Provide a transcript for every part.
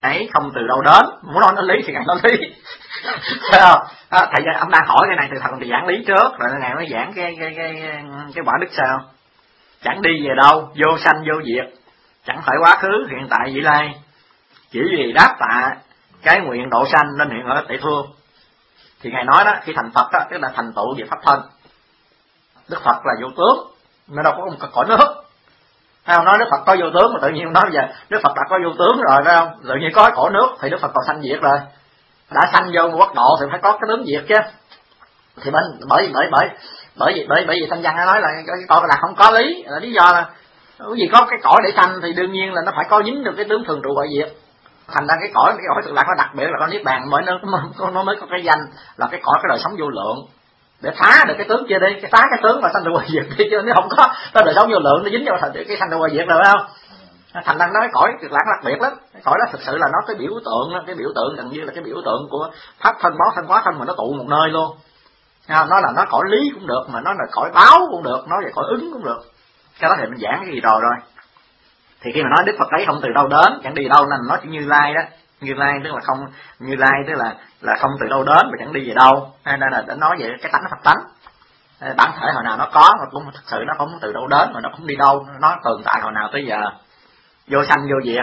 ấy không từ đâu đến, muốn nói nó lý thì ngài nói lý. Thấy không? Thầy ông đang hỏi cái này thì thằng thì giảng lý trước, rồi ngài mới giảng cái quả đức sao. Chẳng đi về đâu, vô sanh vô diệt, chẳng phải quá khứ hiện tại vị lai, chỉ vì đáp tạ cái nguyện độ sanh nên hiện ở Tây Phương. Thì ngài nói đó, khi thành Phật đó, tức là thành tựu về pháp thân. Đức Phật là vô tướng, nó đâu có một cõi nước. Không nói Đức Phật có vô tướng mà tự nhiên nói giờ Đức Phật đã có vô tướng rồi, phải không? Tự nhiên có cõi nước thì Đức Phật còn sanh diệt rồi. Đã sanh vô một quốc độ thì phải có cái tướng diệt chứ. Thì bởi vì Thanh Văn nói là cái cõi là không có lý, là lý do là bởi vì có cái cõi để sanh thì đương nhiên là nó phải có dính được cái tướng thường trụ bại diệt. Thành ra cái cõi cực lạc nó đặc biệt là có niết bàn mới nó mới có cái danh là cái cõi cái đời sống vô lượng, để phá được cái tướng kia đi, phá cái tướng mà sanh trụ bại diệt đi, chứ nếu không có cái đời sống vô lượng nó dính vào thành cái sanh trụ bại diệt rồi, phải không? Thành ra nói cõi cực lạc đặc biệt lắm. Cái cõi đó thực sự là nó cái biểu tượng gần như là cái biểu tượng của pháp thân báo thân hóa thân mà nó tụ một nơi luôn. Nó là nó cõi lý cũng được, mà nó là cõi báo cũng được, nó là cõi ứng cũng được. Cái đó thì mình giảng cái gì rồi. Thì khi mà nói Đức Phật ấy không từ đâu đến, chẳng đi đâu, nên nói chữ Như Lai đó. Như Lai tức là không, Như Lai tức là không từ đâu đến mà chẳng đi về đâu. Nên là để nói về cái tánh Phật tánh. Bản thể hồi nào nó có mà cũng thực sự nó không từ đâu đến mà nó không đi đâu, nó tồn tại hồi nào tới giờ. Vô sanh vô diệt.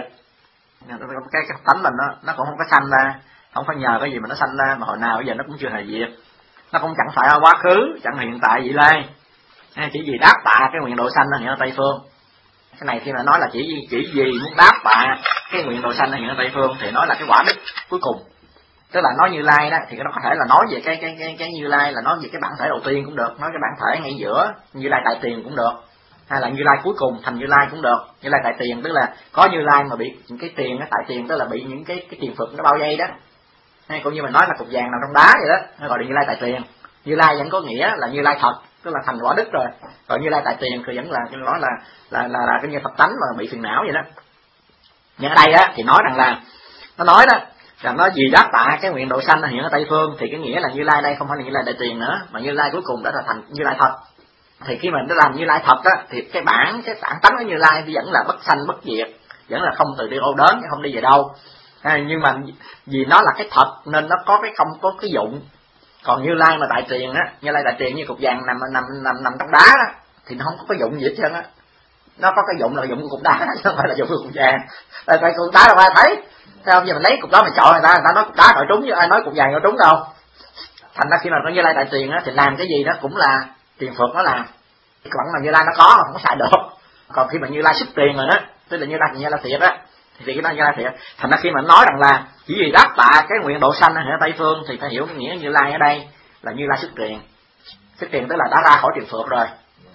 Cái tánh mình nó cũng không có sanh ra, không phải nhờ cái gì mà nó sanh ra, mà hồi nào bây giờ nó cũng chưa hề diệt. Nó cũng chẳng phải ở quá khứ, chẳng hiện tại vị lai. Chỉ vì đáp tạ cái nguyện độ sanh nó hiện ở Tây Phương. Cái này khi mà nói là chỉ vì muốn đáp tạ cái nguyện độ sanh nó hiện ở Tây Phương thì nói là cái quả đức cuối cùng. Tức là nói Như Lai đó thì nó có thể là nói về cái Như Lai là nói về cái bản thể đầu tiên cũng được, nói cái bản thể ngay giữa, Như Lai tại tiền cũng được, hay là Như Lai cuối cùng thành Như Lai cũng được. Như Lai tại tiền tức là có Như Lai mà bị những cái tiền nó tại tiền, tức là bị những cái tiền phật nó bao vây đó. Hay cũng như mình nói là cục vàng nằm trong đá vậy đó, nó gọi là Như Lai tại tiền. Như Lai vẫn có nghĩa là Như Lai thật, tức là thành quả đức rồi. Còn Như Lai tại tiền thì vẫn là nói là cái như Phật tánh mà bị phiền não vậy đó. Nhưng ở đây á thì nói rằng là nó nói đó là nó vì đáp tạ cái nguyện độ sanh hiện ở Tây Phương, thì cái nghĩa là Như Lai đây không phải là Như Lai tại tiền nữa, mà Như Lai cuối cùng đã là thành Như Lai thật. Thì khi mình đã làm Như Lai thật á thì cái bản tánh của Như Lai thì vẫn là bất sanh bất diệt, vẫn là không từ đi đâu đến, không đi về đâu. Nhưng mà vì nó là cái thật nên nó có cái không có cái dụng. Còn Như Lai mà tại tiền á, Như Lai tại tiền như cục vàng nằm trong đá đó thì nó không có cái dụng gì hết trơn á. Nó có cái dụng là dụng của cục đá chứ không phải là dụng của cục vàng. Tại cục đá đâu ai thấy. Sao bây giờ mình lấy cục đá mình chọi người ta nói cục đá chọi trúng chứ ai nói cục vàng chọi trúng đâu. Thành ra khi mà có Như Lai tại tiền á thì làm cái gì đó cũng là tiền Phật nó làm. Cái vẫn mà Như Lai nó có mà không có xài được. Còn khi mà Như Lai xuất tiền rồi đó, tức là Như Lai thiệt á, thì cái đó Như Lai thiệt. Thành ra khi mà nói rằng là chỉ vì đáp tạ cái nguyện độ sanh ở Tây Phương thì phải hiểu cái nghĩa Như Lai ở đây là Như Lai xuất tiền. Xuất tiền tức là đã ra khỏi tiền Phật rồi.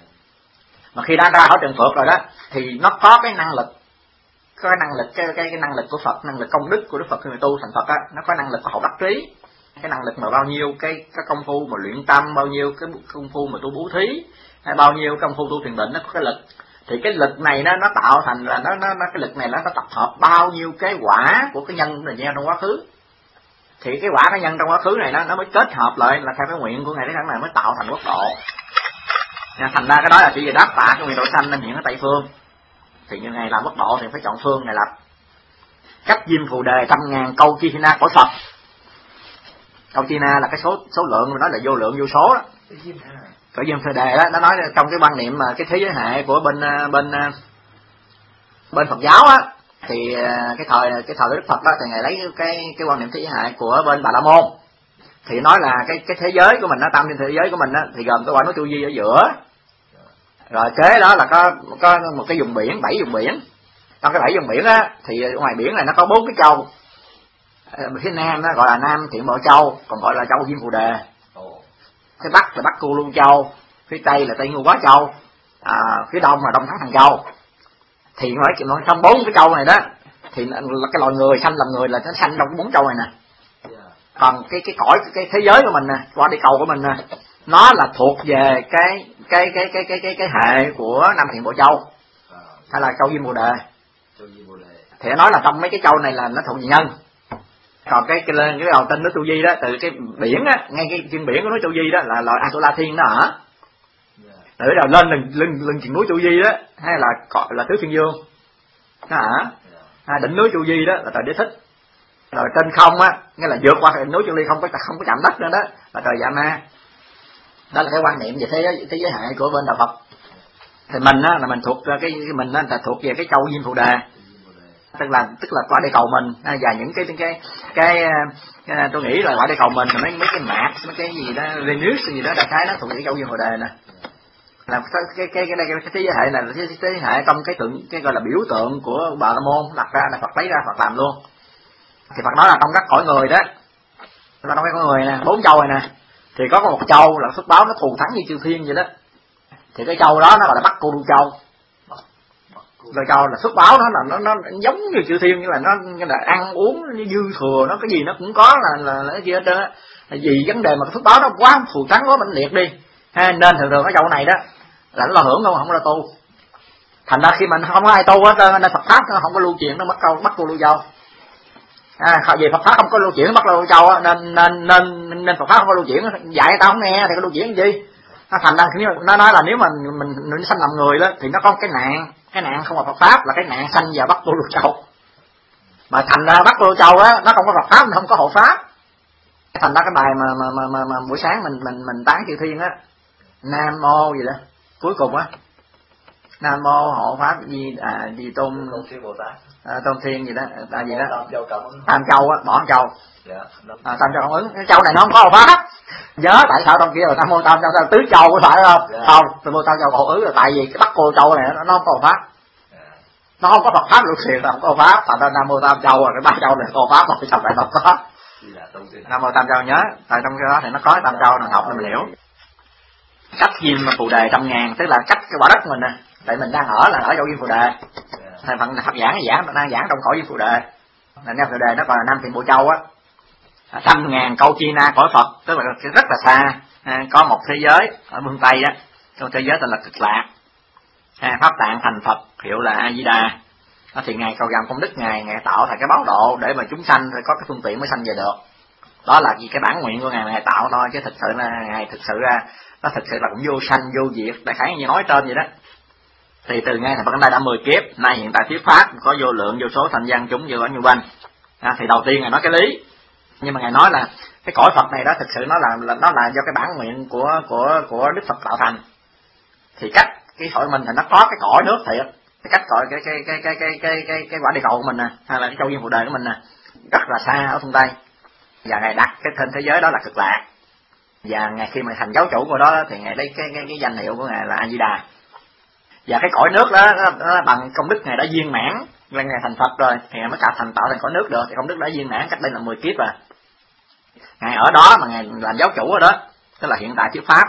Mà khi đã ra khỏi tiền Phật rồi đó thì nó có cái năng lực, có cái năng lực cái năng lực của Phật, năng lực công đức của Đức Phật khi mà tu thành Phật á, nó có năng lực của hậu đắc trí. Cái năng lực mà bao nhiêu cái công phu mà luyện tâm, bao nhiêu cái công phu mà tu bố thí, hay bao nhiêu công phu tu thiền định, nó có cái lực. Thì cái lực này nó tạo thành là nó cái lực này nó tập hợp bao nhiêu cái quả của cái nhân là gieo trong quá khứ. Thì cái quả cái nhân trong quá khứ này nó mới kết hợp lại là theo cái nguyện của ngài Thế Khẳng này mới tạo thành quốc độ. Thành ra cái đó là chỉ vì đáp tạ cái nguyện độ sanh nên hiện ở Tây Phương. Thì như ngài làm quốc độ thì phải chọn phương ngài lập. Cách diêm phù đề 100.000 câu chi na của Phật. Câu chi na là cái số lượng mà nói là vô lượng vô số đó. Cõi diêm phù đề đó nó nói trong cái quan niệm mà cái thế giới hệ của bên Phật giáo á, thì cái thời Đức Phật đó thì ngài lấy cái quan niệm thế giới hệ của bên Bà La Môn. Thì nói là cái thế giới của mình, nó tam thiên thế giới của mình á, thì gồm cái quả núi Tu Di ở giữa. Rồi kế đó là có một cái vùng biển, 7 vùng biển. Trong cái 7 vùng biển á thì ngoài biển này nó có 4 cái châu. Phía nam nó gọi là Nam Thiện Bảo Châu, còn gọi là Châu Diêm Phù Đề. Phía bắc là Bắc Cu Lu Châu, phía tây là Tây Ngu Quá Châu, phía đông là Đông Thắng Thần Châu. Thì nói trong 4 cái châu này đó thì là cái loài người sanh làm người là nó sanh trong 4 châu này nè. Còn cái cõi cái thế giới của mình nè, quả địa cầu của mình nè, nó là thuộc về cái hệ của Nam Thiện Bộ Châu, hay là Châu Diêm Bồ Đề. Thì nói là trong mấy cái châu này là nó thuộc về nhân. Còn cái đầu tên núi Tu Di đó, từ cái biển á, ngay cái chân biển của núi Tu Di đó là loài Asula Thiên nó ở. Rồi đầu lên lưng chừng núi Tu Di đó, hay là Tứ Thiên Dương nó ở. Đỉnh núi Tu Di đó là Trời Đế Thích. Rồi trên không á, nghĩa là vượt qua núi Chân Ly không có chạm đất nữa đó, là trời Dạ Ma. Đó là cái quan niệm về thế giới hệ của bên đạo Phật. Thì mình á là mình thuộc mình á là thuộc về cái châu Diêm Phù Đề, tức là quả địa cầu mình, và những cái tôi nghĩ là quả địa cầu mình là mấy cái map, mấy cái gì đó Venus gì đó, đại khái nó thuộc về châu Diêm Phù Đề nè. Là cái thế giới hệ này là thế giới hệ trong cái gọi là biểu tượng của Bà La Môn đặt ra, là Phật lấy ra Phật làm luôn. Thì Phật nói là trong các cõi người đó, trong cái cõi người nè, 4 châu này nè, thì có một châu là xuất báo nó thù thắng như chư thiên vậy đó. Thì cái châu đó nó gọi là Bắc Cô Đu Châu. Rồi châu là xuất báo nó giống như chư thiên, như là nó là ăn uống nó dư thừa, nó cái gì nó cũng có là cái gì hết trơn á. Vì vấn đề mà xuất báo nó quá thù thắng quá mãnh liệt đi, nên thường cái châu này đó là nó là hưởng không là tu. Thành ra khi mình không có ai tu hết trơn, nên Phật pháp nó không có lưu truyền, nó Bắc Cô Đu Châu. Vì Phật pháp không có lưu chuyển Bắc Cô Đu Châu á, nên Phật pháp không có lưu chuyển, dạy tao không nghe thì có lưu chuyển gì. Nó thành ra nó nói là nếu mà mình sanh làm người đó thì nó có cái nạn không có Phật pháp, là cái nạn sanh vào Bắc Cô Đu Châu. Mà thành ra Bắc Cô Đu Châu á, nó không có Phật pháp, nó không có hộ pháp. Thành ra cái bài mà buổi sáng mình tán chư thiên á, Nam Mô gì đó, cuối cùng á, Nam Mô hộ pháp Di Tôn Tôn Thiên gì đó, gì đó, Tam Châu á, bỏ Châu. Tam Châu không ứng, cái châu này nó không có hộ pháp. Nhớ tại sao trong kia là Nam Mô Tam Châu tứ châu có phải không? Không, Nam Mô Tam Châu hộ ứng là tại vì cái Bắc Cô Châu này nó không có hộ pháp. Nó không có Phật pháp luật truyền, nó không có hộ pháp. Thành ra Nam Mô Tam Châu rồi cái 3 châu này có hộ pháp rồi sao lại không có? Nam Mô Tam Châu nhớ, tại trong cái đó thì nó có Tam Châu là học là mình hiểu. Cách Diêm Phù Đề 100.000, tức là cách cái quả đất mình nè, tại mình đang ở là ở châu Diêm Phù Đề. Thầy Phật Pháp đang giảng trong cõi Diêm Phù Đề. Là Diêm Phù Đề nó còn là Nam Thiện Bộ Châu á. 100.000 câu chi na cõi Phật, tức là rất là xa. Có một thế giới ở phương Tây á, trong thế giới tên là Cực Lạc. Pháp Tạng thành Phật hiệu là A Di Đà. Thì ngài cầu gầm công đức ngài tạo thành cái báo độ để mà chúng sanh phải có cái phương tiện mới sanh về được. Đó là vì cái bản nguyện của ngài tạo thôi, chứ thực sự là ngài thực sự nó thực sự là cũng vô sanh vô diệt, đại khái như nói trên vậy đó. Thì từ ngay thành Phật đây đã 10 kiếp, nay hiện tại thuyết pháp có vô lượng vô số thành văn chúng vô ở như quanh. Thì đầu tiên ngài nói cái lý, nhưng mà ngài nói là cái cõi Phật này đó thực sự nó là do cái bản nguyện của Đức Phật tạo thành. Thì cách cái cõi mình thì nó có cái cõi nước thiệt, cái cách cõi cái quả địa cầu của mình nè, hay là cái châu Diêm Phù Đề của mình nè, rất là xa ở phương Tây. Và ngài đặt cái tên thế giới đó là Cực Lạc. Và ngài khi mà thành giáo chủ của đó thì ngài lấy cái danh hiệu của ngài là A Di Đà. Và cái cõi nước đó nó bằng công đức ngài đã viên mãn, là ngài thành Phật rồi thì ngài mới thành tạo thành cõi nước được. Thì công đức đã viên mãn cách đây là 10 kiếp rồi. Ngài ở đó mà ngài làm giáo chủ ở đó, tức là hiện tại thuyết pháp.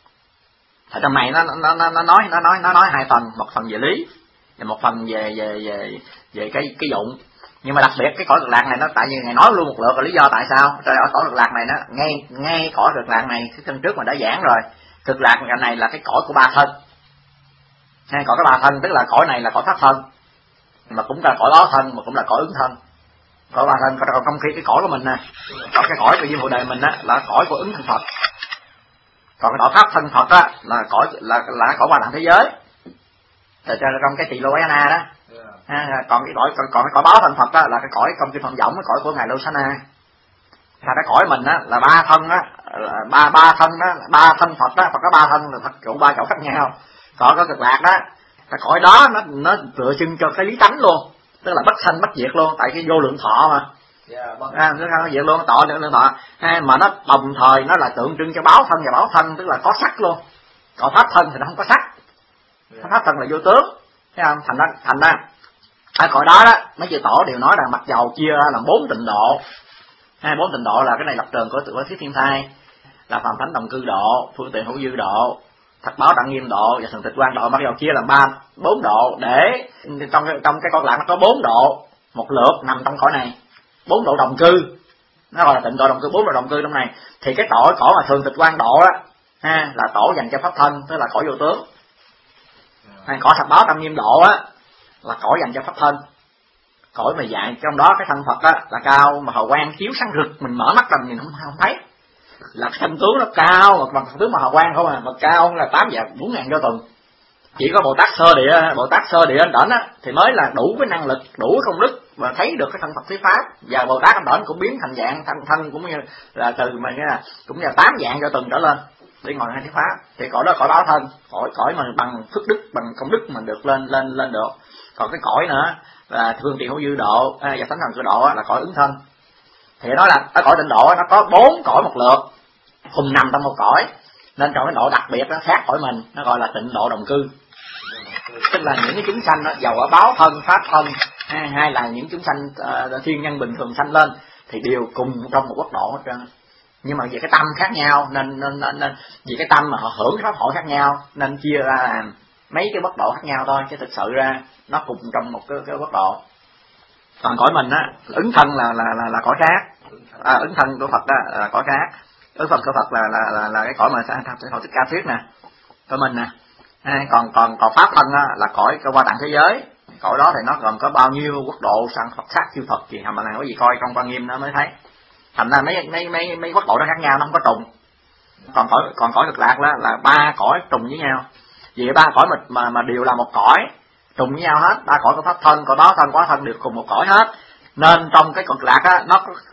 Ở trong này nó nói hai phần, một phần về lý và một phần về cái dụng. Nhưng mà đặc biệt cái cõi Cực Lạc này nó tại vì ngài nói luôn một lượt là lý do tại sao. Trời, ở cõi Cực Lạc này nó ngay cõi Cực Lạc này cái chân trước mà đã giảng rồi. Cực Lạc này là cái cõi của 3 thân. Cõi có 3 thân, tức là cõi này là cõi pháp thân, mà cũng là cõi báo thân, mà cũng là cõi ứng thân. Cõi 3 thân, còn trong khi cái cõi của mình nè, cái cõi của Diêm Phù Đề mình á là cõi của ứng thân Phật. Còn cái cõi pháp thân Phật á là cõi cõi 3 đẳng thế giới. Trong cái Tỳ Lô Á Na đó. Còn cái cõi báo thân Phật á là cái cõi công ty Phật Võng, cái cõi của ngài Lô Xá Na. Cái cõi mình á là 3 thân á, ba thân đó, 3 thân Phật đó, Phật có 3 thân là Phật trụ 3 chỗ khác nhau. Còn có Cực Lạc đó, cái cõi đó nó tựa trưng cho cái lý tánh luôn, tức là bất sanh bất diệt luôn, tại cái vô lượng thọ mà. Nó không diệt luôn, tọ lượng thọ. Mà nó đồng thời nó là tượng trưng cho báo thân và báo thân, tức là có sắc luôn. Còn pháp thân thì nó không có sắc. Pháp thân là vô tướng. Thấy không? Thành ra ở cõi đó mấy chư tổ đều nói rằng mặc dầu chia ra làm 4 tịnh độ. 4 tịnh độ là cái này lập trường của Thiết Thiên Thai, là phàm thánh đồng cư độ, phương tiện hữu dư độ, thật báo đặng nghiêm độ và thường tịch quan độ. Mặc dầu chia làm 4 độ, để trong cái cõi Lạc nó có 4 độ một lượt nằm trong cõi này, 4 độ đồng cư, nó gọi là tịnh độ đồng cư, 4 độ đồng cư trong này. Thì cái cõi mà thường tịch quan độ á là tổ dành cho pháp thân, tức là cõi vô tướng. Cõi thật báo đặng nghiêm độ á là cõi dành cho pháp thân, cõi mà dạy trong đó cái thân Phật á là cao mà hào quang chiếu sáng rực, mình mở mắt ra nhìn không thấy, là cái thân tướng nó cao mà tướng mà hào quang không à, mà cao là 8 vạn 4 ngàn vô tuần. Chỉ có Bồ Tát sơ địa đảnh á thì mới là đủ cái năng lực, đủ cái công đức và thấy được cái thân Phật thuyết pháp. Và Bồ Tát Âm Đảnh cũng biến thành dạng thân cũng như là từ mà nghĩa là cũng như là 8 dạng cho từng trở lên để ngồi nghe thuyết pháp. Thì cõi đó cõi báo thân, cõi mà bằng phước đức, bằng công đức mình được lên được. Còn cái cõi nữa là phương tiện hữu dư độ và thánh thần cự độ là cõi ứng thân. Thì nói là ở cõi tịnh độ nó có 4 cõi một lượt cùng nằm trong một cõi, nên trong cái độ đặc biệt nó khác cõi mình, nó gọi là tịnh độ đồng cư. Tức là những cái chúng sanh đó, giàu ở báo thân, pháp thân hay là những chúng sanh thiên nhân bình thường sanh lên thì đều cùng trong một quốc độ hết trơn. Nhưng mà vì cái tâm khác nhau nên vì cái tâm mà họ hưởng cái pháp hội khác nhau nên chia ra làm mấy cái quốc độ khác nhau thôi, chứ thực sự ra nó cùng trong một cái quốc độ. Còn cõi mình á, ứng thân là cõi khác, ứng thân của Phật đó là cõi khác. Ứng thân của Phật là cái cõi mà sẽ Thích Ca thuyết nè, cõi mình nè. Còn pháp thân á, là cõi qua tạng thế giới. Cõi đó thì nó gồm có bao nhiêu quốc độ sang Phật sát chư Phật gì mà làm cái gì coi trong Quan Nghiêm nó mới thấy. Thành ra mấy quốc độ nó khác nhau, nó không có trùng. Còn cõi Cực Lạc đó là 3 cõi trùng với nhau. Vì 3 cõi mà đều là một cõi trùng với nhau hết. 3 cõi của pháp thân, cõi báo thân, quá thân đều cùng một cõi hết. Nên trong cái Cực Lạc á,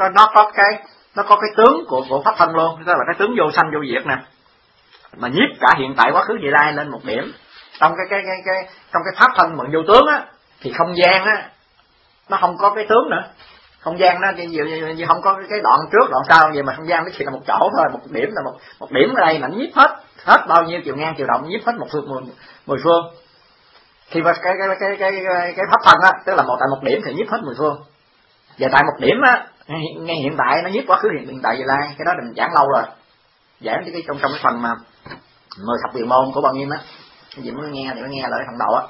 nó có cái tướng của pháp thân luôn, tức là cái tướng vô sanh vô diệt nè, mà nhiếp cả hiện tại quá khứ vị lai lên một điểm. Trong trong cái pháp thân mà vô tướng á thì không gian á nó không có cái tướng nữa. Không gian nó như không có cái đoạn trước đoạn sau, vậy mà không gian nó chỉ là một chỗ thôi, một điểm là một điểm ở đây mà nó nhiếp hết bao nhiêu chiều ngang chiều rộng, nhiếp hết 10 phương. Thì cái pháp thân á, tức là tại một điểm thì nhiếp hết 10 phương. Và tại một điểm á, ngay hiện tại nó nhiếp quá khứ hiện tại vị lai, cái đó mình giảng lâu rồi. Giảng trong cái phần mà 10 thập quyền môn của Bao Nghiêm á, cái gì muốn nghe thì mới nghe lại phần đầu á.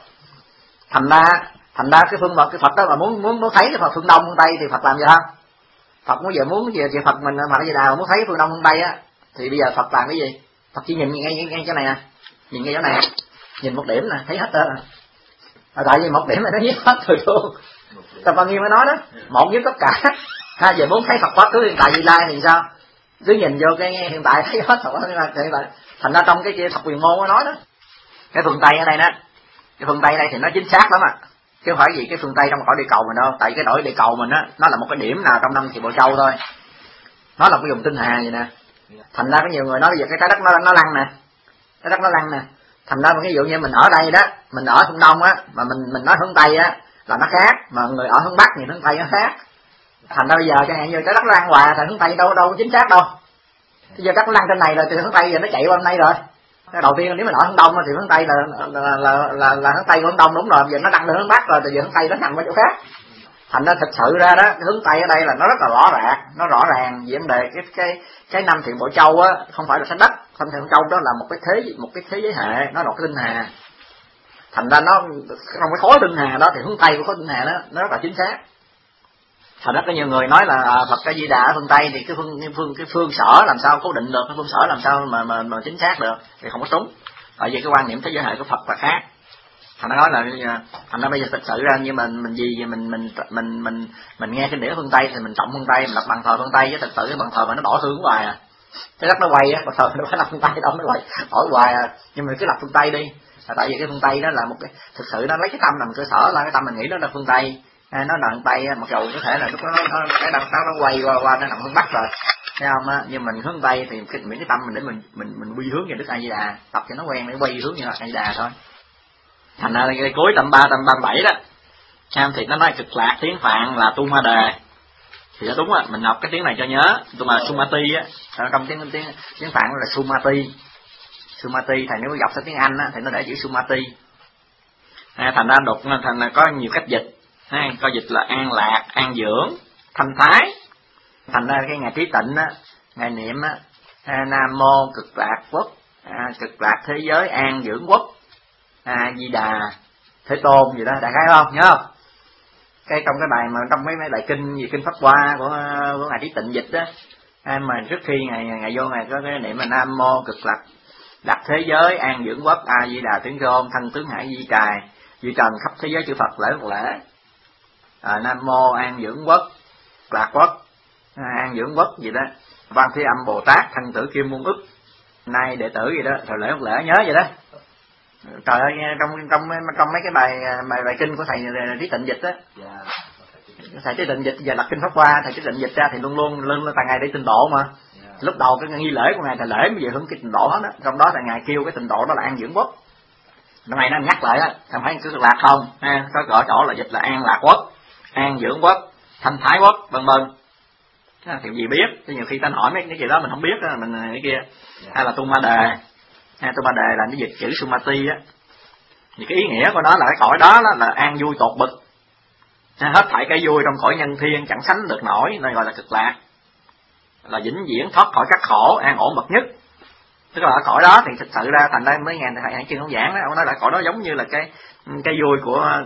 Thành ra cái Phật đó mà muốn thấy cái Phật phương Đông phương Tây thì Phật làm gì không? Phật muốn về Phật mình Phật A Di Đà muốn thấy phương Đông phương Tây á thì bây giờ Phật làm cái gì? Phật chỉ nhìn ngay chỗ này nè, nhìn ngay chỗ này, nhìn một điểm nè, thấy hết rồi. Tại vì một điểm là nó nhiếp hết rồi luôn. Tập Bao Nghiêm mới nói đó, một nhiếp tất cả. Ha, giờ muốn thấy Phật quá khứ hiện tại vị lai thì sao? Cứ nhìn vô cái hiện tại thấy hết rồi. Thành ra trong cái kia thập quyền môn mới nói đó. Cái phương Tây ở đây đó, cái phương Tây đây thì nó chính xác lắm ạ. Chứ không phải gì cái phương Tây trong cõi địa cầu mình đâu. Tại cái cõi địa cầu mình á, nó là một cái điểm nào trong 5 triệu bộ châu thôi. Nó là một cái vùng tinh hà vậy nè. Thành ra có nhiều người nói bây giờ cái trái đất nó lăn nè, cái đất nó lăn nè. Thành ra ví dụ như mình ở đây đó, mình ở phương Đông á, mà mình nói hướng Tây á là nó khác, mà người ở hướng Bắc thì hướng Tây nó khác. Thành ra bây giờ chẳng hạn như trái đất nó lăn hoài thì hướng Tây đâu chính xác đâu. Bây giờ đất nó lăn trên này rồi thì hướng Tây giờ nó chạy qua bên đây rồi. Đầu tiên nếu mình ở hướng Đông thì hướng Tây là hướng Tây của hướng Đông đúng rồi, giờ nó đăng lên hướng Bắc rồi thì giờ hướng Tây nó nằm ở chỗ khác. Thành ra thực sự ra đó, cái hướng Tây ở đây là nó rất là rõ ràng về vấn đề cái 5 thiện bộ châu á, không phải là trái đất, 5 thiện bộ châu đó là một cái thế giới hệ, nó là một cái tinh hà. Thành ra nó trong cái khối tinh hà đó thì hướng Tây của khối tinh hà đó nó rất là chính xác. Thành ra có nhiều người nói là Phật A Di Đà ở phương Tây thì cái phương sở làm sao cố định được, cái phương sở làm sao mà chính xác được thì không có đúng. Tại vì cái quan niệm thế giới hệ của Phật là khác. Thành ra nói là thành ra bây giờ thực sự ra như mình nghe kinh điển phương Tây thì mình trọng phương Tây, mình lập bàn thờ phương Tây, chứ thực sự cái bàn thờ mà nó đổi hướng hoài à. Cái đất nó quay á, bàn thờ nó phải lập phương Tây đâu nó quay đổi hoài à. Nhưng mà cứ lập phương Tây đi. Tại vì cái phương Tây đó là một cái thực sự nó lấy cái tâm làm cơ sở, là cái tâm mình nghĩ đó là phương Tây. Nó nằm Tây mặc dù có thể là lúc đó cái đất nó quay qua nó nằm hướng Bắc rồi, thấy không á? Nhưng mình hướng Tây thì cái tâm mình để mình quy hướng về Đức A Di Đà, tập cho nó quen để quay hướng về Đức A Di Đà thôi. Thành ra cái cuối tâm 3 tâm 37 đó thì nó nói Cực Lạc tiếng Phạn là Tu Ma Đề, thì nó đúng á, mình học cái tiếng này cho nhớ. Tu Ma Sumati á, trong tiếng Phạn là Sumati, thầy nếu gặp sang tiếng Anh á thì nó để chữ Sumati. Thành ra đọc thành là có nhiều cách dịch. Coi dịch là an lạc, an dưỡng, thanh thái. Thành ra cái ngày trí tịnh á, ngày niệm á, Nam Mô Cực Lạc Quốc, Cực Lạc thế giới an dưỡng quốc, Di Đà Thế Tôn gì đó, đại khái không, nhớ không? Cái trong cái bài mà trong mấy bài kinh gì kinh Pháp Hoa của ngài trí tịnh dịch á, mà trước khi ngày vô ngày có cái niệm là Nam Mô Cực Lạc thế giới an dưỡng quốc, Di Đà Tuyển Tôn thân tướng hải di trài duy trần khắp thế giới chư Phật lễ một lễ. Nam Mô an dưỡng quốc, Lạc quốc, an dưỡng quốc gì đó, Văn Thế Âm Bồ Tát thân tử Kim Môn ức, nay đệ tử gì đó, rồi lễ một lễ nhớ vậy đó. Trời ơi, trong mấy cái bài kinh của thầy trí tịnh dịch á, thầy Trí Định dịch giờ đặt kinh Pháp Hoa, thầy Trí Định dịch ra thì luôn luôn tại ngày để tịnh độ mà. Lúc đầu cái nghi lễ của ngài là lễ về hướng cái tịnh độ hết á, trong đó là ngài kêu cái tịnh độ đó là an dưỡng quốc. Hôm nay nó nhắc lại á, không phải cứ lạc không, có gọi chỗ là dịch là an lạc quốc, an dưỡng quốc, thanh thái quốc, vân vân. Thì gì biết, nhiều khi ta hỏi mấy cái gì đó mình không biết đó, mình cái kia. Hay là tu ma đề, tu ma đề là cái dịch chữ sumati á. Thì cái ý nghĩa của nó là cái cõi đó là an vui tột bực, hết thảy cái vui trong cõi nhân thiên chẳng sánh được nổi, nên gọi là cực lạc, là vĩnh viễn thoát khỏi các khổ, an ổn bậc nhất. Tức là ở cõi đó thì thực sự ra thành ra mấy ngàn thầy hãy chuyên ông giảng đó, ông nói là cõi đó giống như là cái vui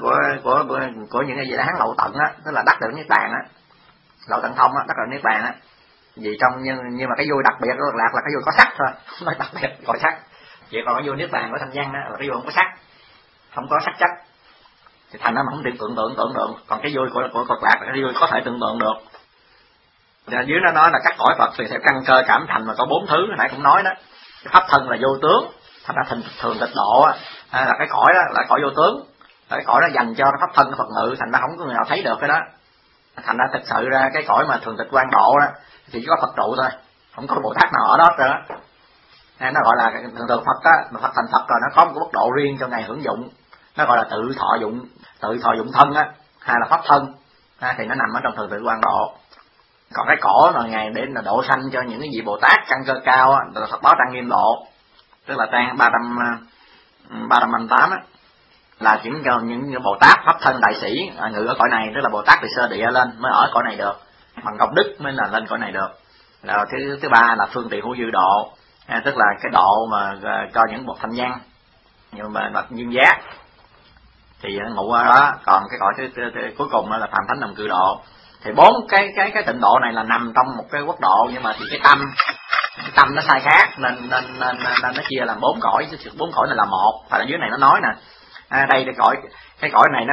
của những cái gì hán lậu tận á, tức là đắc được niết bàn á, lậu tận thông á, đắc được niết bàn á. Vì trong nhưng mà cái vui đặc biệt của cực lạc là cái vui có sắc thôi, không nói đặc biệt gọi sắc. Chỉ còn cái vui niết bàn của thanh văn đó là cái vui không có sắc, không có sắc chất, thì thành ra mà không thể tưởng tượng được. Còn cái vui của cực lạc là cái vui có thể tưởng tượng được. Và dưới nó nói là các cõi Phật thì theo căn cơ cảm thành mà có 4 thứ, hồi nãy cũng nói đó. Pháp thân là vô tướng, thành ra thường tịch độ là cái cõi đó là cõi vô tướng, là cái cõi đó dành cho cái pháp thân của Phật ngự, thành ra không có người nào thấy được cái đó. Thành ra thực sự ra cái cõi mà thường tịch quan độ đó thì chỉ có Phật trụ thôi, không có Bồ Tát nào ở đó nữa. Nó gọi là thường Phật đó, mà Phật thành Phật rồi nó có một cái mức độ riêng cho ngài hưởng dụng, nó gọi là tự thọ dụng thân á, hay là pháp thân, thì nó nằm ở trong thường tịch quan độ. Còn cái cõi mà ngài để là độ sanh cho những cái vị Bồ Tát căn cơ cao á, là Phật báo trang nghiêm độ, tức là trang 358 á, là chỉ cho những Bồ Tát pháp thân đại sĩ ngự ở cõi này, tức là Bồ Tát từ sơ địa lên mới ở cõi này được, bằng công đức mới là lên cõi này được. Rồi thứ ba là phương tiện hữu dư độ, tức là cái độ mà cho những bậc thanh văn, nhưng mà bậc duyên giác thì ngụ ở đó. Còn cái cõi cuối cùng là phàm thánh đồng cự độ. Thì 4 cái tịnh độ này là nằm trong một cái quốc độ, nhưng mà thì cái tâm nó sai khác nên nó chia làm 4 cõi, chứ 4 cõi này là một. Và ở dưới này nó nói nè, đây cái cõi này nó